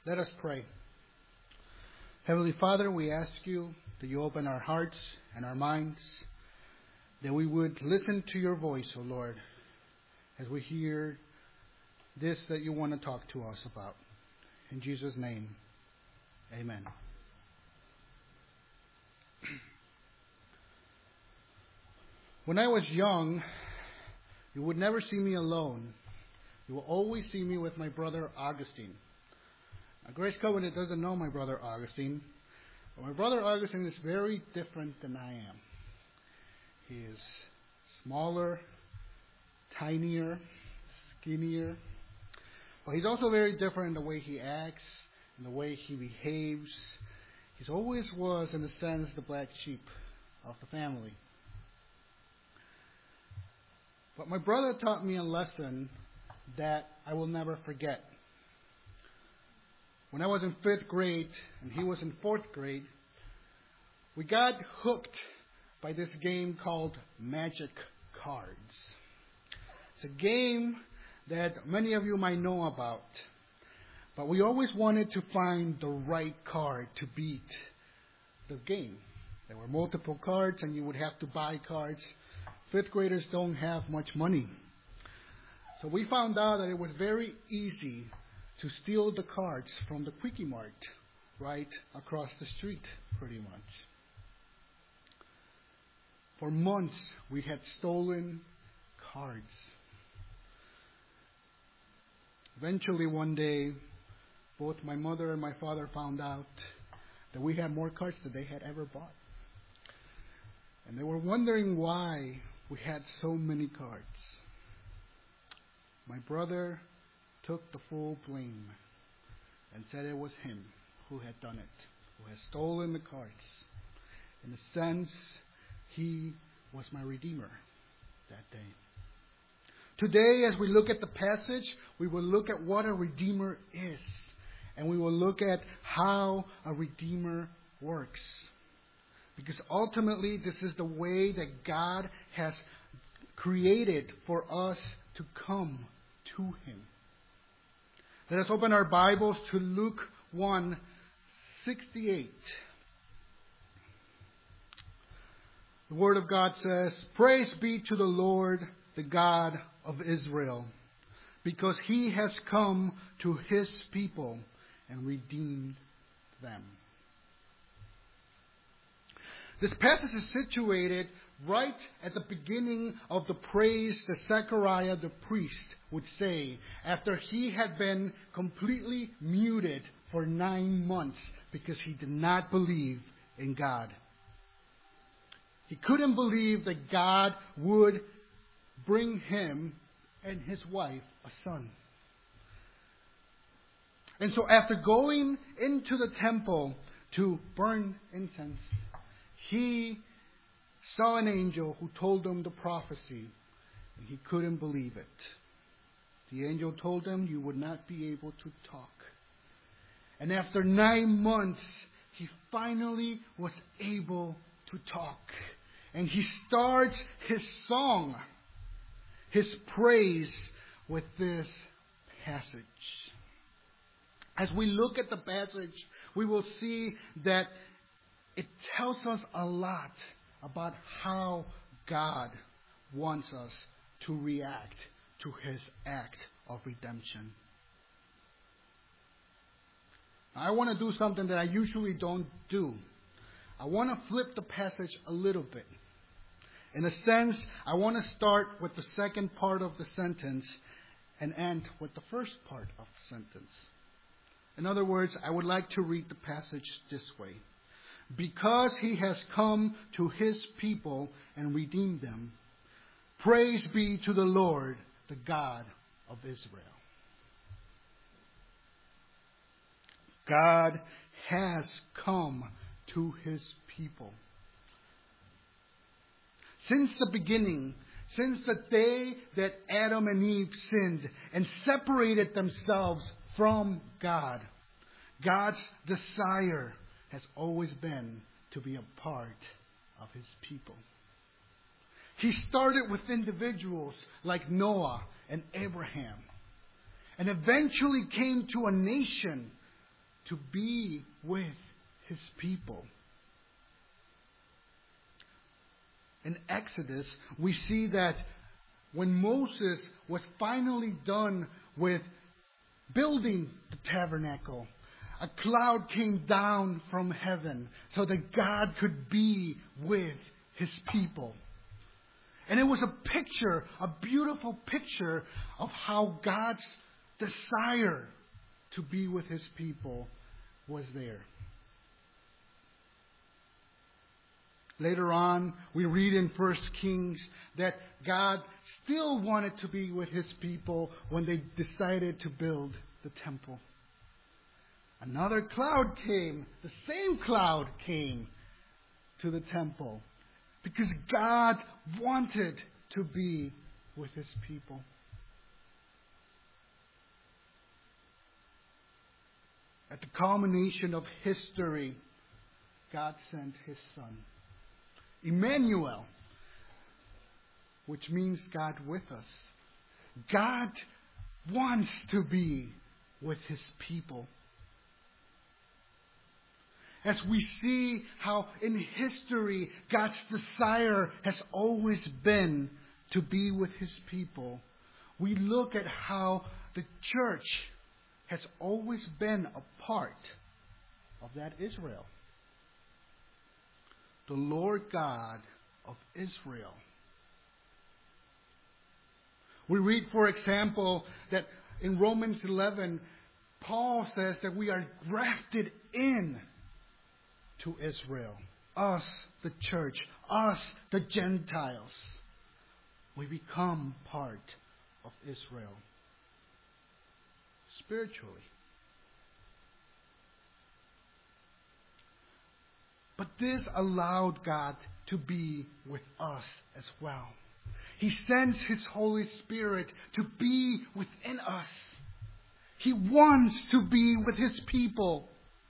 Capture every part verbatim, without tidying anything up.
Let us pray. Heavenly Father, we ask you that you open our hearts and our minds, that we would listen to your voice, O Lord, as we hear this that you want to talk to us about. In Jesus' name, amen. When I was young, you would never see me alone. You will always see me with my brother Augustine. Now, Grace Covenant doesn't know my brother Augustine, but my brother Augustine is very different than I am. He is smaller, tinier, skinnier, but he's also very different in the way he acts, in the way he behaves. He always was, in a sense, the black sheep of the family. But my brother taught me a lesson that I will never forget. When I was in fifth grade and he was in fourth grade, we got hooked by this game called Magic Cards. It's a game that many of you might know about, but we always wanted to find the right card to beat the game. There were multiple cards and you would have to buy cards. Fifth graders don't have much money. So we found out that it was very easy to steal the cards from the Quickie Mart right across the street, pretty much. For months, we had stolen cards. Eventually, one day, both my mother and my father found out that we had more cards than they had ever bought. And they were wondering why we had so many cards. My brother took the full blame and said it was him who had done it, who had stolen the cards. In a sense, he was my redeemer that day. Today, as we look at the passage, we will look at what a redeemer is, and we will look at how a redeemer works. Because ultimately, this is the way that God has created for us to come to Him. Let us open our Bibles to Luke one sixty-eight. The Word of God says, "Praise be to the Lord, the God of Israel, because He has come to His people and redeemed them." This passage is situated right at the beginning of the praise that Zechariah the priest would say after he had been completely muted for nine months because he did not believe in God. He couldn't believe that God would bring him and his wife a son. And so after going into the temple to burn incense, he saw an angel who told him the prophecy, and he couldn't believe it. The angel told him, "You would not be able to talk." And after nine months, he finally was able to talk. And he starts his song, his praise, with this passage. As we look at the passage, we will see that it tells us a lot about how God wants us to react to His act of redemption. I want to do something that I usually don't do. I want to flip the passage a little bit. In a sense, I want to start with the second part of the sentence and end with the first part of the sentence. In other words, I would like to read the passage this way. Because He has come to His people and redeemed them, praise be to the Lord, the God of Israel. God has come to His people. Since the beginning, since the day that Adam and Eve sinned and separated themselves from God, God's desire has always been to be a part of His people. He started with individuals like Noah and Abraham, and eventually came to a nation to be with His people. In Exodus, we see that when Moses was finally done with building the tabernacle, a cloud came down from heaven so that God could be with His people. And it was a picture, a beautiful picture of how God's desire to be with His people was there. Later on, we read in First Kings that God still wanted to be with His people when they decided to build the temple. Another cloud came, the same cloud came to the temple because God wanted to be with His people. At the culmination of history, God sent His Son, Emmanuel, which means God with us. God wants to be with His people. As we see how in history God's desire has always been to be with His people, we look at how the church has always been a part of that Israel. The Lord God of Israel. We read, for example, that in Romans eleven, Paul says that we are grafted in to Israel. Us, the church. Us, the Gentiles. We become part of Israel. Spiritually. But this allowed God to be with us as well. He sends His Holy Spirit to be within us. He wants to be with His people.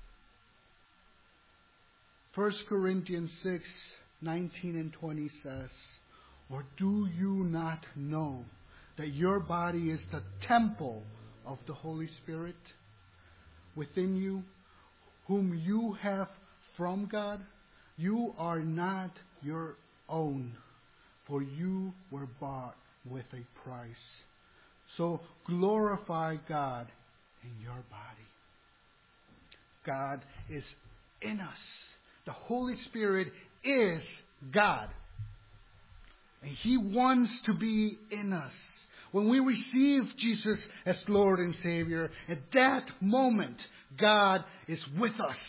First Corinthians six, nineteen and twenty says, "Or do you not know that your body is the temple of the Holy Spirit within you, whom you have from God? You are not your own, for you were bought with a price. So glorify God in your body." God is in us. The Holy Spirit is God. And He wants to be in us. When we receive Jesus as Lord and Savior, at that moment, God is with us.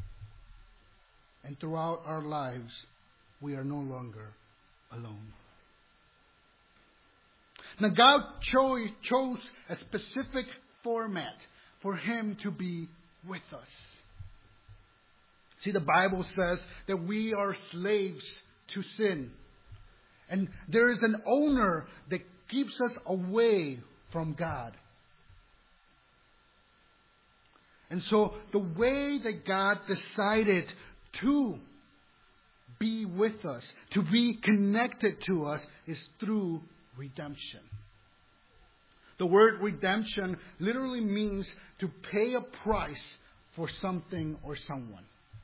And throughout our lives, we are no longer alone. Now, God cho- chose a specific format for Him to be with us. See, the Bible says that we are slaves to sin. And there is an owner that keeps us away from God. And so the way that God decided to be with us, to be connected to us, is through redemption. The word redemption literally means to pay a price for something or someone.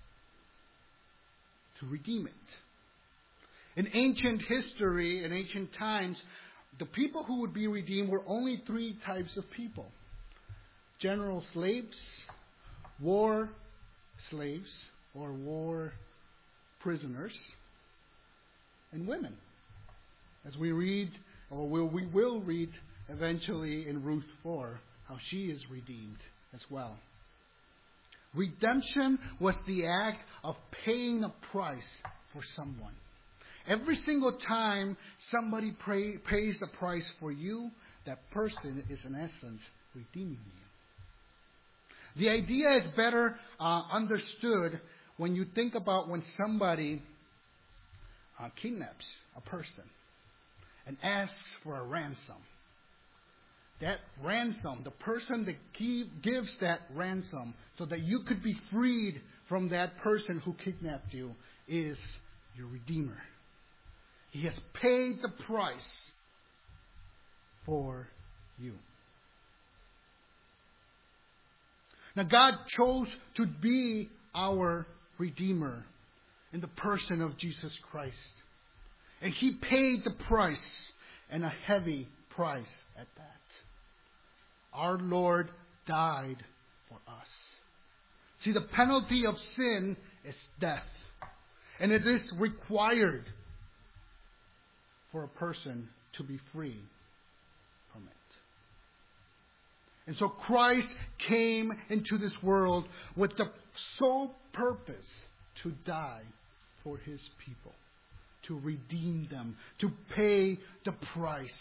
To redeem it. In ancient history, in ancient times, the people who would be redeemed were only three types of people. General slaves, war slaves, or war prisoners, and women. As we read, or we'll, we will read eventually in Ruth four, how she is redeemed as well. Redemption was the act of paying a price for someone. Every single time somebody pray, pays the price for you, that person is in essence redeeming you. The idea is better uh, understood when you think about when somebody uh, kidnaps a person and asks for a ransom. That ransom, the person that give, gives that ransom so that you could be freed from that person who kidnapped you, is your Redeemer. He has paid the price for you. Now God chose to be our Redeemer in the person of Jesus Christ. And He paid the price, and a heavy price at that. Our Lord died for us. See, the penalty of sin is death. And it is required for a person to be free from it. And so Christ came into this world with the sole purpose to die for His people, to redeem them, to pay the price.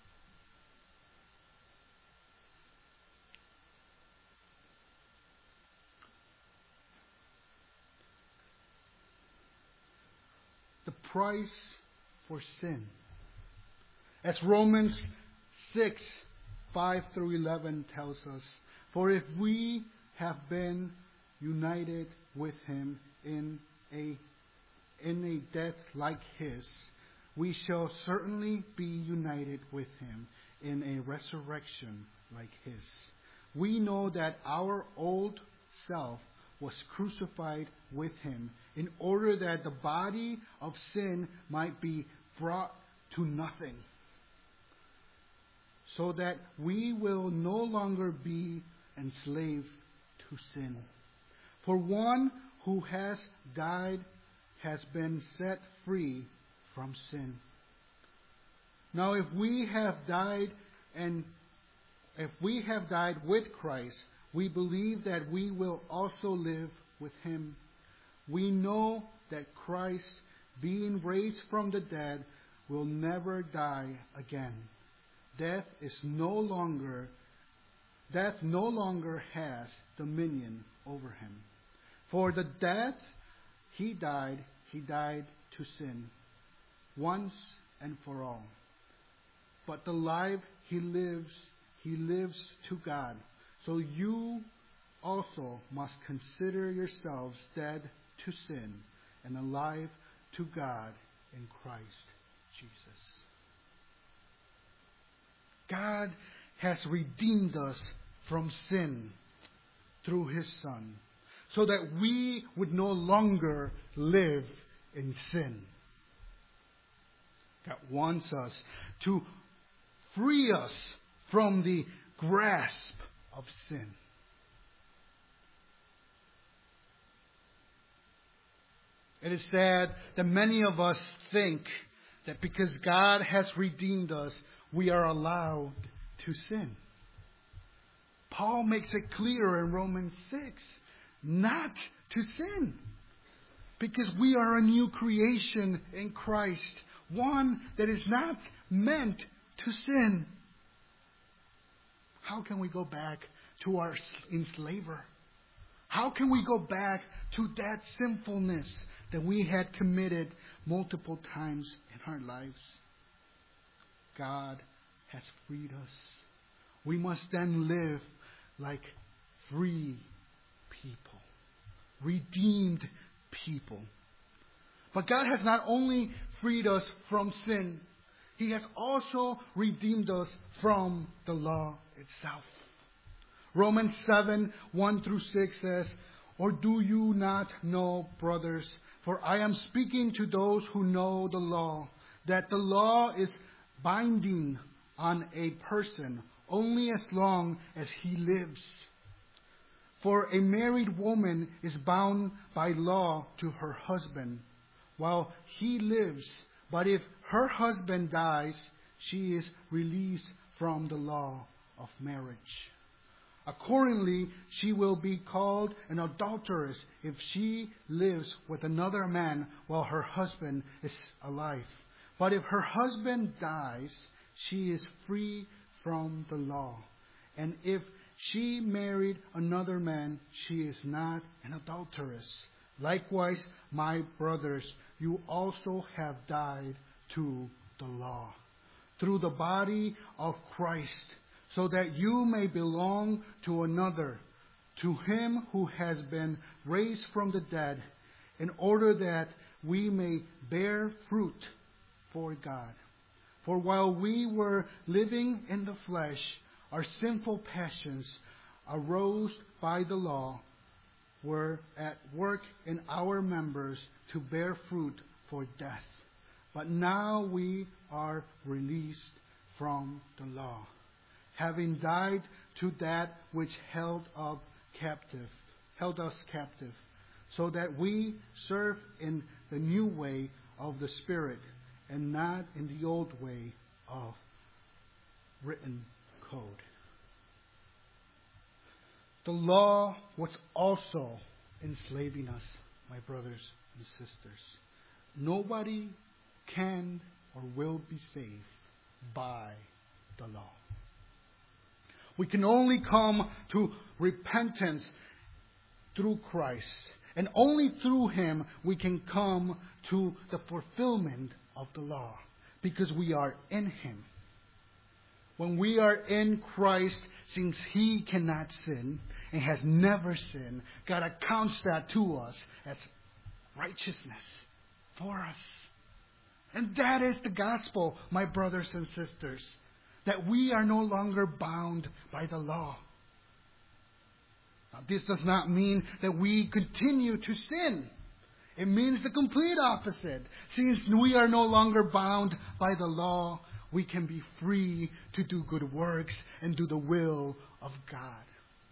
The price for sin. As Romans six, five through eleven tells us, for if we have been united with Him in a in a death like His, we shall certainly be united with Him in a resurrection like His. We know that our old self was crucified with Him in order that the body of sin might be brought to nothing, so that we will no longer be enslaved to sin. For one who has died has been set free from sin. Now if we have died and if we have died with Christ, we believe that we will also live with Him. We know that Christ, being raised from the dead, will never die again. Death is no longer death no longer has dominion over Him. For the death He died, He died to sin once and for all. But the life He lives, He lives to God. So you also must consider yourselves dead to sin and alive to God in Christ Jesus. God has redeemed us from sin through His Son, so that we would no longer live in sin. God wants us to free us from the grasp of sin. It is sad that many of us think that because God has redeemed us, we are allowed to sin. Paul makes it clear in Romans six not to sin, because we are a new creation in Christ, one that is not meant to sin. How can we go back to our enslaver? How can we go back to that sinfulness that we had committed multiple times in our lives? God has freed us. We must then live like free people, redeemed people. But God has not only freed us from sin, He has also redeemed us from the law itself. Romans seven, one through six says, or do you not know, brothers, for I am speaking to those who know the law, that the law is binding on a person only as long as he lives. For a married woman is bound by law to her husband while he lives, but if her husband dies, she is released from the law of marriage. Accordingly, she will be called an adulteress if she lives with another man while her husband is alive. But if her husband dies, she is free from the law. And if she married another man, she is not an adulteress. Likewise, my brothers, you also have died to the law through the body of Christ, so that you may belong to another, to Him who has been raised from the dead, in order that we may bear fruit for God. For while we were living in the flesh, our sinful passions arose by the law were at work in our members to bear fruit for death. But now we are released from the law, having died to that which held up captive, held us captive, so that we serve in the new way of the Spirit and not in the old way of written code. The law was also enslaving us, my brothers and sisters. Nobody can or will be saved by the law. We can only come to repentance through Christ. And only through Him we can come to the fulfillment of the law. Because we are in Him. When we are in Christ, since He cannot sin and has never sinned, God accounts that to us as righteousness for us. And that is the gospel, my brothers and sisters. That we are no longer bound by the law. Now, this does not mean that we continue to sin. It means the complete opposite. Since we are no longer bound by the law, we can be free to do good works and do the will of God.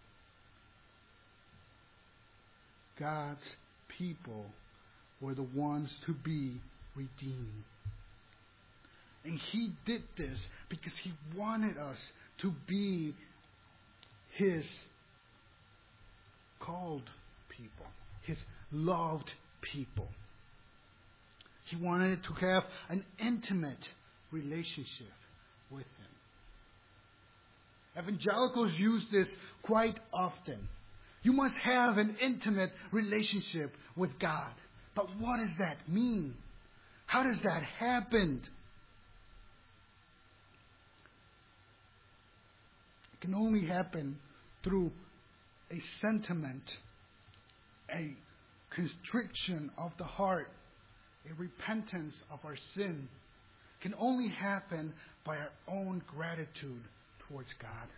God's people were the ones to be redeemed. And He did this because He wanted us to be His called people, His loved people. He wanted to have an intimate relationship with Him. Evangelicals use this quite often. You must have an intimate relationship with God. But what does that mean? How does that happen? It can only happen through a sentiment, a constriction of the heart, a repentance of our sin. Can only happen by our own gratitude towards God.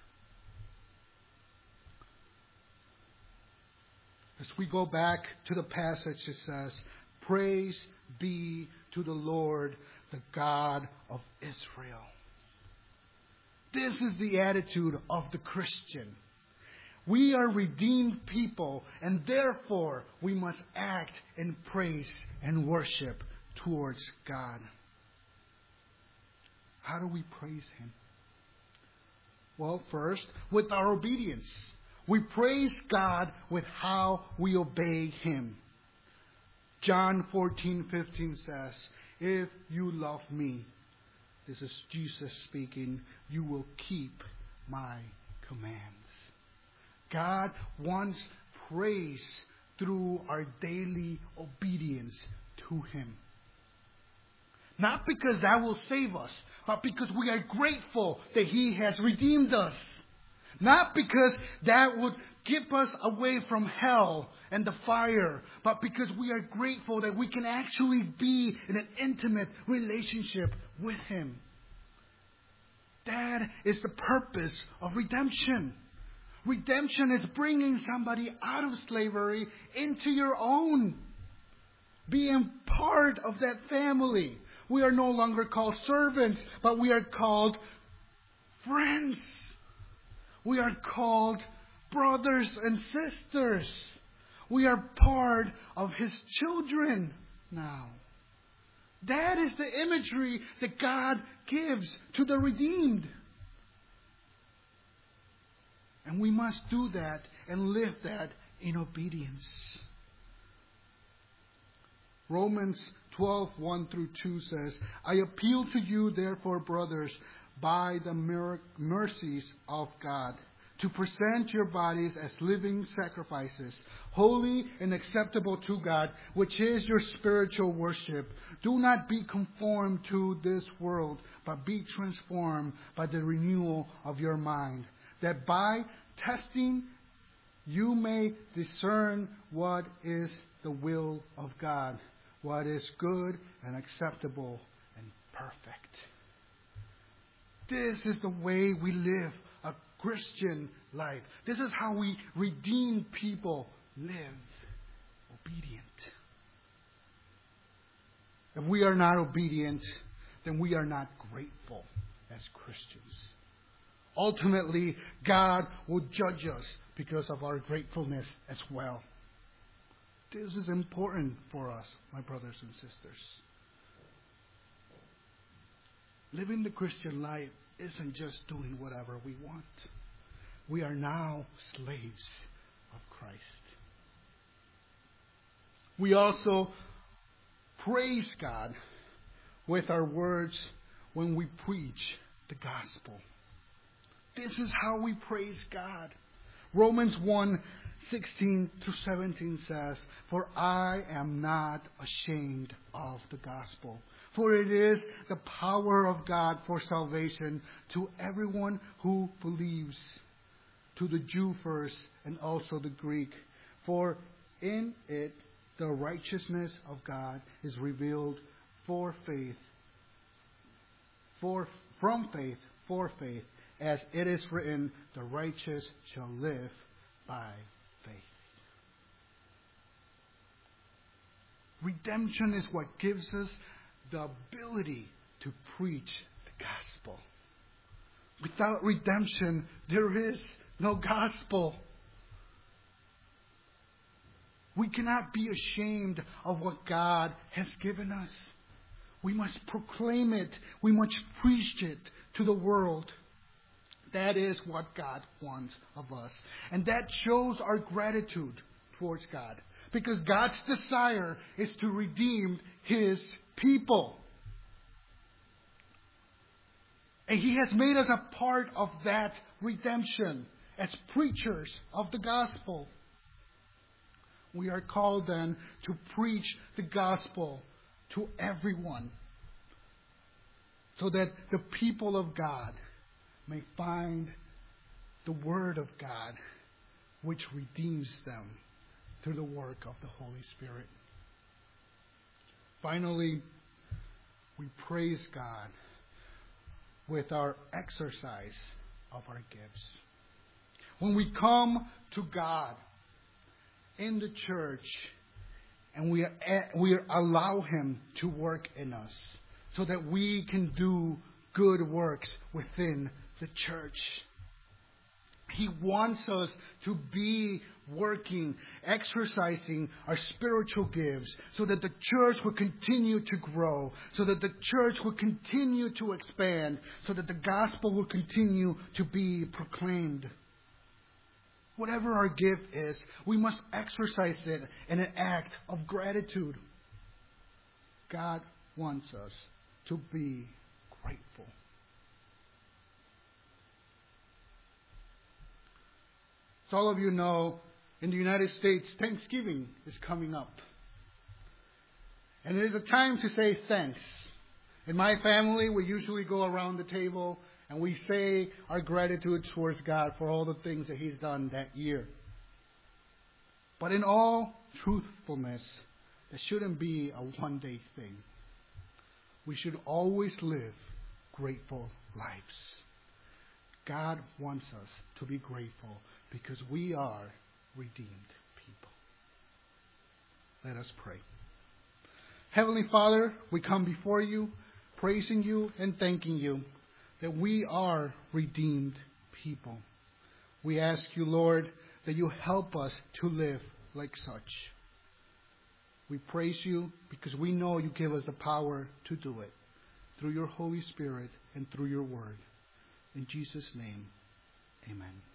As we go back to the passage, it says, "Praise be to the Lord, the God of Israel." This is the attitude of the Christian. We are redeemed people, and therefore we must act in praise and worship towards God. How do we praise Him? Well, first, with our obedience. We praise God with how we obey Him. John fourteen fifteen says, "If you love me," this is Jesus speaking, "you will keep my commands." God wants praise through our daily obedience to Him. Not because that will save us, but because we are grateful that He has redeemed us. Not because that would keep us away from hell and the fire, but because we are grateful that we can actually be in an intimate relationship with Him. That is the purpose of redemption. Redemption is bringing somebody out of slavery into your own. Being part of that family. We are no longer called servants, but we are called friends. We are called brothers and sisters. We are part of His children now. That is the imagery that God gives to the redeemed. And we must do that and live that in obedience. Romans twelve, one through two says, "I appeal to you, therefore, brothers, by the mercies of God, to present your bodies as living sacrifices, holy and acceptable to God, which is your spiritual worship. Do not be conformed to this world, but be transformed by the renewal of your mind, that by testing you may discern what is the will of God, what is good and acceptable and perfect." This is the way we live a Christian life. This is how we redeemed people live. Obedient. If we are not obedient, then we are not grateful as Christians. Ultimately, God will judge us because of our gratefulness as well. This is important for us, my brothers and sisters. Living the Christian life isn't just doing whatever we want. We are now slaves of Christ. We also praise God with our words when we preach the gospel. This is how we praise God. Romans one, sixteen to seventeen says, "For I am not ashamed of the gospel, for it is the power of God for salvation to everyone who believes, to the Jew first and also the Greek. For in it the righteousness of God is revealed for faith, for from faith for faith, as it is written, the righteous shall live by faith." Redemption is what gives us the ability to preach the gospel. Without redemption, there is no gospel. We cannot be ashamed of what God has given us. We must proclaim it. We must preach it to the world. That is what God wants of us. And that shows our gratitude towards God. Because God's desire is to redeem His people. And He has made us a part of that redemption as preachers of the gospel. We are called then to preach the gospel to everyone, so that the people of God may find the Word of God, which redeems them through the work of the Holy Spirit. Finally, we praise God with our exercise of our gifts. When we come to God in the church and we we allow Him to work in us so that we can do good works within the church. He wants us to be working, exercising our spiritual gifts so that the church will continue to grow, so that the church will continue to expand, so that the gospel will continue to be proclaimed. Whatever our gift is, we must exercise it in an act of gratitude. God wants us to be grateful. As all of you know, in the United States, Thanksgiving is coming up. And it is a time to say thanks. In my family, we usually go around the table and we say our gratitude towards God for all the things that He's done that year. But in all truthfulness, it shouldn't be a one-day thing. We should always live grateful lives. God wants us to be grateful because we are redeemed people. Let us pray. Heavenly Father, we come before you, praising you and thanking you that we are redeemed people. We ask you, Lord, that you help us to live like such. We praise you because we know you give us the power to do it through your Holy Spirit and through your word. In Jesus' name, amen.